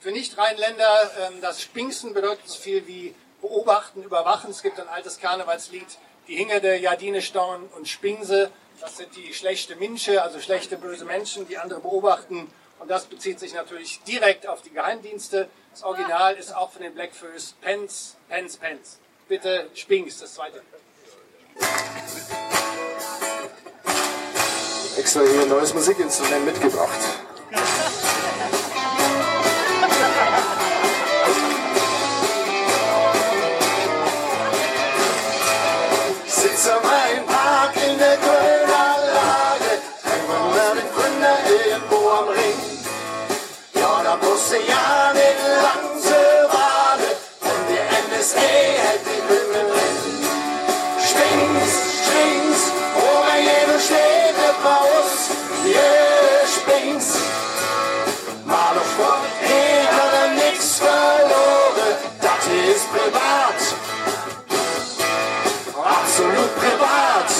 Für Nicht-Rheinländer, das Spinksen bedeutet so viel wie beobachten, überwachen. Es gibt ein altes Karnevalslied, die Hingerde, Jadine Staun und Spingse. Das sind die schlechte Minsche, also schlechte, böse Menschen, die andere beobachten. Und das bezieht sich natürlich direkt auf die Geheimdienste. Das Original ist auch von den Blackfoes Pence, Pence, Pence. Bitte Spinks, das zweite. Extra hier ein neues Musikinstrument mitgebracht. Ich sitze am Rheinpark in der Kölner Lage, hängen mit Gründer irgendwo am Ring. Ja, da musste ja nicht lang zu warten, und die NSA hält die Hymne drin. Spinks, Spinks, wo man jede Städte Maus, yeah, Spinks. Mal auf Sport, hat er nix verloren, das ist privat. Absolut privat.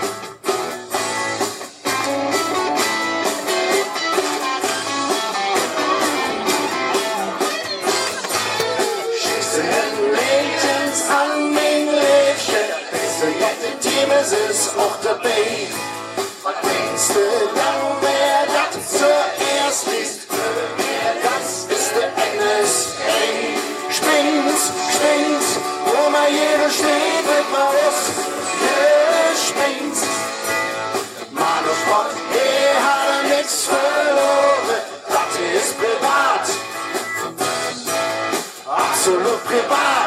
Schießen Mädchens an mein Läfchen, beste jette Team, es ist auch dabei. Was denkst du dann, wer das zuerst liest? Wer das ist der NSA. Spinks, Spinks, wo man jeder steht mit Maus. Yeah, Spinks. Manusbrot, hat er nix verloren. Das ist privat. Absolut privat.